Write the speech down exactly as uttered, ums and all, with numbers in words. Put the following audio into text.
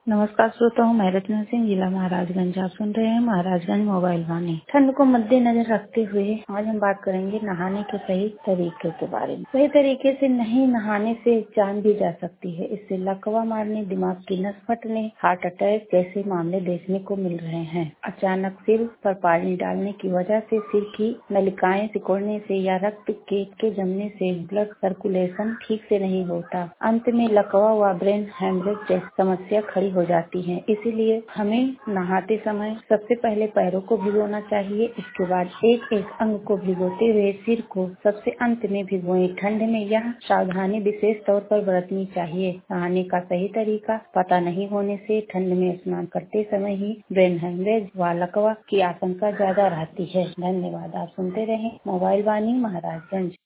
नमस्कार श्रोताओं, मैं रचना सिंह, जिला महाराजगंज। आप सुन रहे हैं महाराजगंज मोबाइल वाणी। ठंड को मद्देनजर रखते हुए आज हम बात करेंगे नहाने के सही तरीके के बारे में। सही तरीके से नहीं नहाने से जान भी जा सकती है। इससे लकवा मारने, दिमाग की नस फटने, हार्ट अटैक जैसे मामले देखने को मिल रहे हैं। अचानक सिर पर पानी डालने की वजह से सिर की नलिकाएं सिकुड़ने से या रक्त के, के जमने से ब्लड सर्कुलेशन ठीक से नहीं होता। अंत में लकवा व ब्रेन हेमरेज जैसी समस्या खड़ी हो जाती है। इसीलिए हमें नहाते समय सबसे पहले पैरों को भिगोना चाहिए। इसके बाद एक एक अंग को भिगोते हुए सिर को सबसे अंत में भिगोएं। ठंड में यह सावधानी विशेष तौर पर बरतनी चाहिए। नहाने का सही तरीका पता नहीं होने से ठंड में स्नान करते समय ही ब्रेन हेमरेज व लकवा की आशंका ज्यादा रहती है। धन्यवाद। आप सुनते रहें मोबाइल वाणी महाराजगंज।